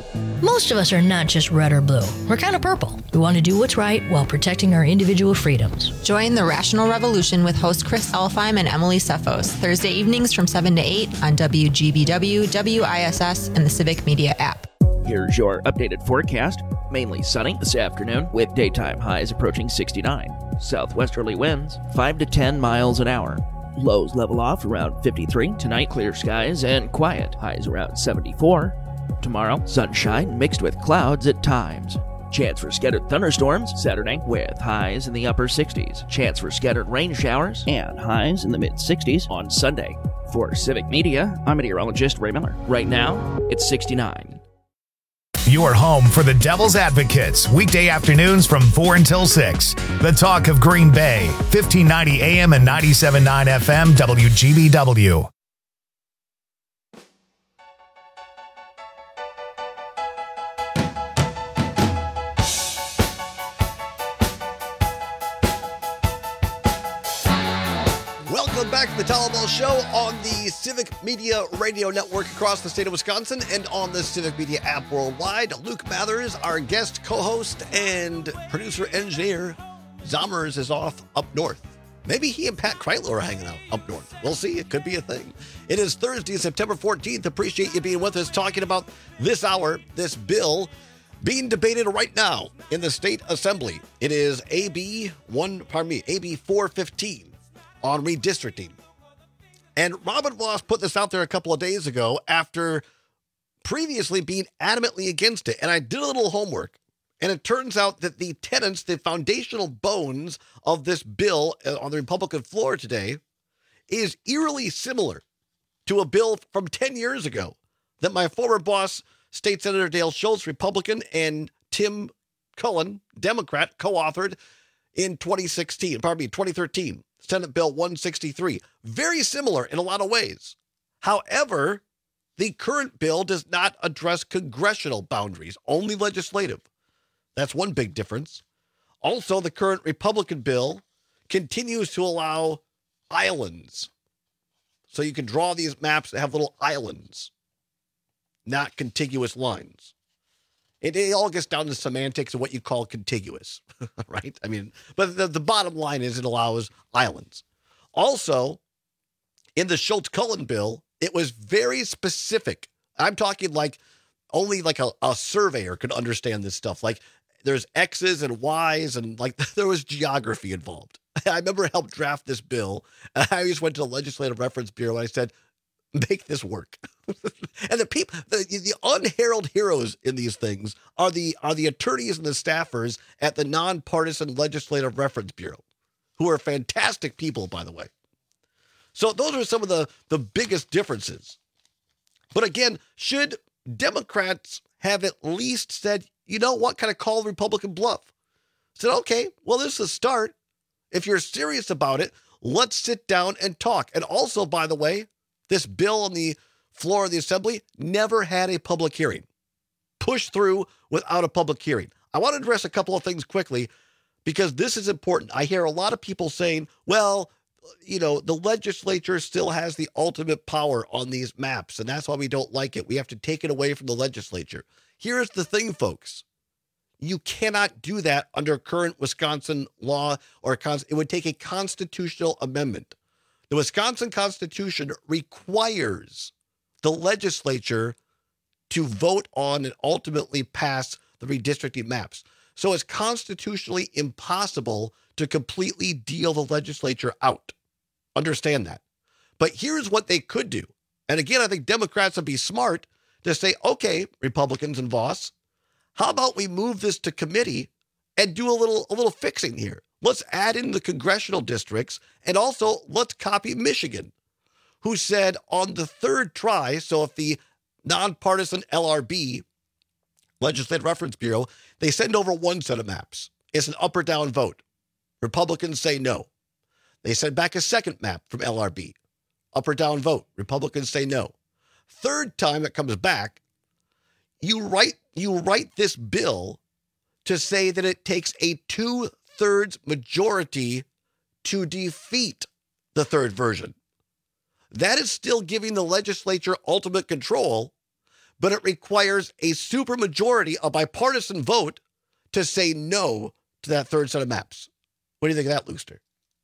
Most of us are not just red or blue. We're kind of purple. We want to do what's right while protecting our individual freedoms. Join the Rational Revolution with host Chris Elfheim and Emily Cephos, Thursday evenings from 7 to 8 on WGBW, WISS, and the Civic Media app. Here's your updated forecast. Mainly sunny this afternoon with daytime highs approaching 69. Southwesterly winds 5 to 10 miles an hour. Lows level off around 53. Tonight, clear skies and quiet. Highs around 74. Tomorrow, sunshine mixed with clouds at times. Chance for scattered thunderstorms Saturday with highs in the upper 60s. Chance for scattered rain showers and highs in the mid 60s on Sunday. For Civic Media, I'm meteorologist Ray Miller. Right now, it's 69. Your home for the Devil's Advocates, weekday afternoons from 4 until 6. The Talk of Green Bay, 1590 AM and 97.9 FM, WGBW. Welcome back to the Tal Ball Show on the Civic Media Radio Network across the state of Wisconsin and on the Civic Media app worldwide. Luke Mathers, our guest co-host and producer-engineer. Zommers is off up north. Maybe he and Pat Kreitler are hanging out up north. We'll see. It could be a thing. It is Thursday, September 14th. Appreciate you being with us, talking about this hour, this bill being debated right now in the State Assembly. It is AB 415. On redistricting. And Robin Vos put this out there a couple of days ago after previously being adamantly against it. And I did a little homework. And it turns out that the tenets, the foundational bones of this bill on the Republican floor today is eerily similar to a bill from 10 years ago that my former boss, State Senator Dale Schultz, Republican, and Tim Cullen, Democrat, co-authored in 2013. Senate Bill 163. Very similar in a lot of ways. However, the current bill does not address congressional boundaries, only legislative. That's one big difference. Also, the current Republican bill continues to allow islands. So you can draw these maps that have little islands, not contiguous lines. It all gets down to semantics of what you call contiguous, right? I mean, but the bottom line is it allows islands. Also, in the Schultz-Cullen bill, it was very specific. I'm talking like only like a surveyor could understand this stuff. Like there's X's and Y's and like there was geography involved. I remember I helped draft this bill. And I just went to the Legislative Reference Bureau and I said, make this work. And the people, the unheralded heroes in these things are the attorneys and the staffers at the Nonpartisan Legislative Reference Bureau, who are fantastic people, by the way. So those are some of the biggest differences. But again, should Democrats have at least said, you know what, kind of call Republican bluff? Said, okay, well, this is a start. If you're serious about it, let's sit down and talk. And also, by the way, this bill on the floor of the Assembly never had a public hearing. Pushed through without a public hearing. I want to address a couple of things quickly because this is important. I hear a lot of people saying, well, you know, the legislature still has the ultimate power on these maps, and that's why we don't like it. We have to take it away from the legislature. Here's the thing, folks. You cannot do that under current Wisconsin law or it would take a constitutional amendment. The Wisconsin Constitution requires the legislature to vote on and ultimately pass the redistricting maps. So it's constitutionally impossible to completely deal the legislature out. Understand that. But here's what they could do. And again, I think Democrats would be smart to say, okay, Republicans and Voss, how about we move this to committee and do a little fixing here? Let's add in the congressional districts and also let's copy Michigan, who said on the third try, so if the nonpartisan LRB, Legislative Reference Bureau, they send over one set of maps. It's an up or down vote. Republicans say no. They send back a second map from LRB. Up or down vote. Republicans say no. Third time it comes back, you write this bill to say that it takes a 2/3 majority to defeat the third version. That is still giving the legislature ultimate control, but it requires a supermajority, a bipartisan vote, to say no to that third set of maps. What do you think of that, Looster?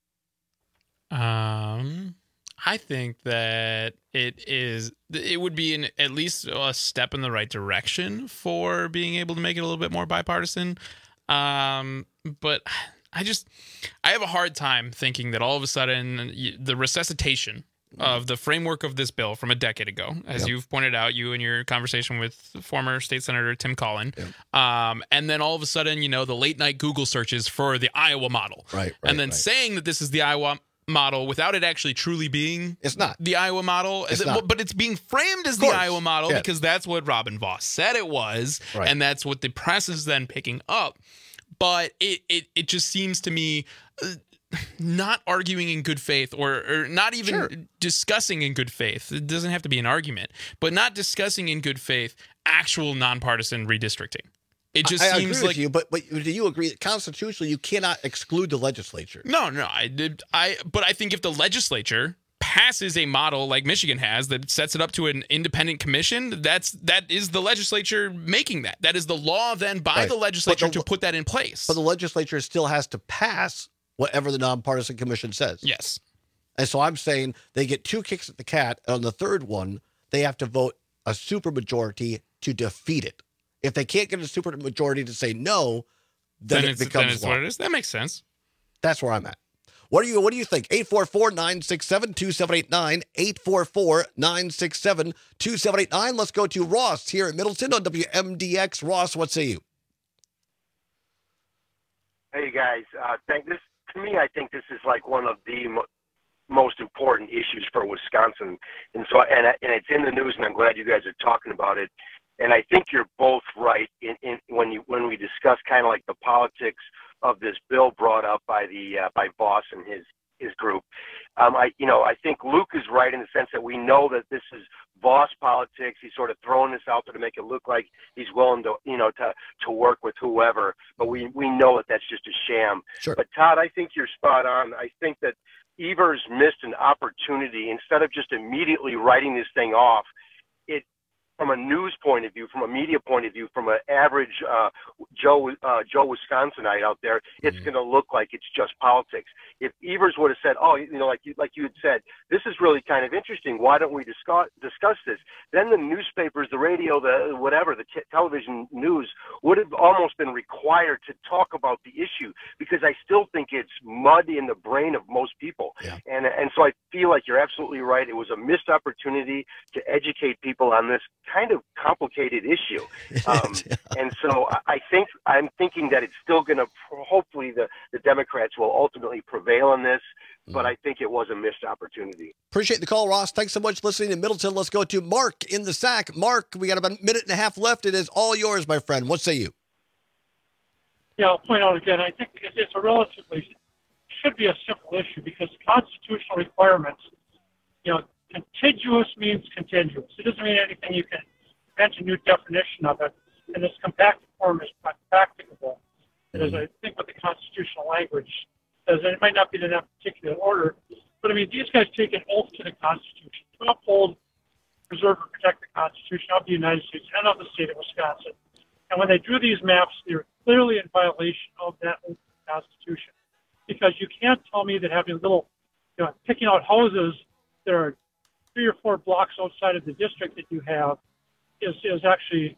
I think that it would be at least a step in the right direction for being able to make it a little bit more bipartisan. But I have a hard time thinking that all of a sudden the resuscitation of the framework of this bill from a decade ago, as you've pointed out, you in your conversation with former state senator Tim Collin, and then all of a sudden, the late night Google searches for the Iowa model, and then saying that this is the Iowa model without it actually truly being the Iowa model, but it's being framed as the Iowa model because that's what Robin Vos said it was, and that's what the press is then picking up. But it just seems to me not arguing in good faith or not even discussing in good faith. It doesn't have to be an argument, but not discussing in good faith actual nonpartisan redistricting. It just I seems agree like with you, but do you agree that constitutionally you cannot exclude the legislature? No, but I think if the legislature passes a model like Michigan has that sets it up to an independent commission, that is the legislature making that. That is the law then by the legislature to put that in place. But the legislature still has to pass whatever the nonpartisan commission says. Yes. And so I'm saying they get 2 kicks at the cat, and on the third one, they have to vote a supermajority to defeat it. If they can't get a supermajority to say no, then it becomes law. What it is. That makes sense. That's where I'm at. What do you think? 844-967-2789, 844-967-2789. Let's go to Ross here in Middleton on WMDX. Ross, what say you? Hey guys, to me, I think this is like one of the most important issues for Wisconsin, and it's in the news, and I'm glad you guys are talking about it. And I think you're both right when we discuss kind of like the politics of this bill brought up by Vos and his group. I think Luke is right in the sense that we know that this is Vos politics. He's sort of throwing this out there to make it look like he's willing to work with whoever, but we know that that's just a sham. Sure. But Todd, I think you're spot on. I think that Evers missed an opportunity. Instead of just immediately writing this thing off, from a news point of view, from a media point of view, from an average Joe Wisconsinite out there, it's going to look like it's just politics. If Evers would have said, like you had said, this is really kind of interesting. Why don't we discuss this? Then the newspapers, the radio, the television news would have almost been required to talk about the issue, because I still think it's mud in the brain of most people. Yeah. And so I feel like you're absolutely right. It was a missed opportunity to educate people on this kind of complicated issue. And so I'm thinking that it's still going to, hopefully the Democrats will ultimately prevail on this, but I think it was a missed opportunity. Appreciate the call, Ross. Thanks so much for listening to Middleton. Let's go to Mark in the SAC. Mark, we got about a minute and a half left. It is all yours, my friend. What say you? Yeah, I'll point out again, I think it's should be a simple issue, because constitutional requirements, contiguous means contiguous. It doesn't mean anything. You can invent a new definition of it, and this compacted form is not practicable. It is, I think, what the constitutional language says, and it might not be in that particular order, but I mean, these guys take an oath to the Constitution to uphold, preserve, and protect the Constitution of the United States and of the state of Wisconsin. And when they drew these maps, they were clearly in violation of that oath to the Constitution, because you can't tell me that having little, picking out houses that are 3 or 4 blocks outside of the district that you have is actually,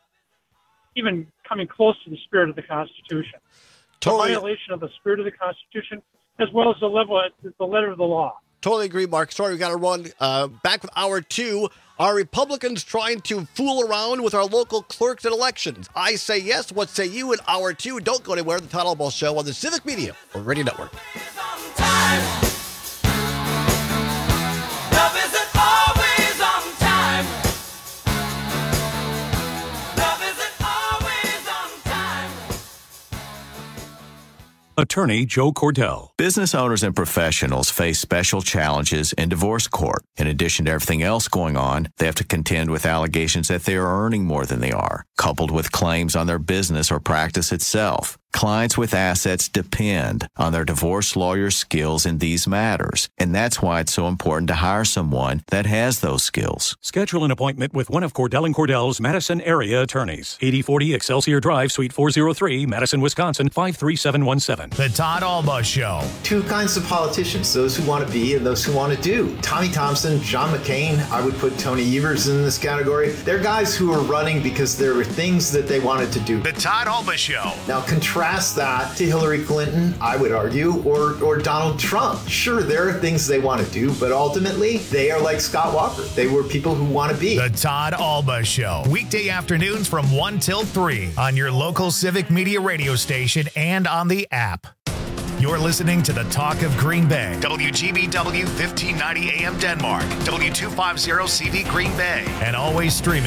even coming close to the spirit of the Constitution. Totally. A violation of the spirit of the Constitution, as well as the letter of the law. Totally agree, Mark. Sorry, we got to run. Back with hour 2. Are Republicans trying to fool around with our local clerks and elections? I say yes. What say you in hour 2? Don't go anywhere. The Todd Albaugh Show on the Civic Media Radio Network. Attorney Joe Cordell. Business owners and professionals face special challenges in divorce court. In addition to everything else going on, they have to contend with allegations that they are earning more than they are, coupled with claims on their business or practice itself. Clients with assets depend on their divorce lawyer's skills in these matters, and that's why it's so important to hire someone that has those skills. Schedule an appointment with one of Cordell & Cordell's Madison area attorneys. 8040 Excelsior Drive, Suite 403, Madison, Wisconsin, 53717. The Todd Alba Show. Two kinds of politicians, those who want to be and those who want to do. Tommy Thompson, John McCain, I would put Tony Evers in this category. They're guys who are running because there were things that they wanted to do. The Todd Alba Show. Now contrast that to Hillary Clinton, I would argue, or Donald Trump. Sure, there are things they want to do, but ultimately, they are like Scott Walker. They were people who want to be. The Todd Alba Show. Weekday afternoons from 1 till 3 on your local Civic Media radio station and on the app. You're listening to the Talk of Green Bay. WGBW 1590 AM Denmark. W250 CD Green Bay. And always streaming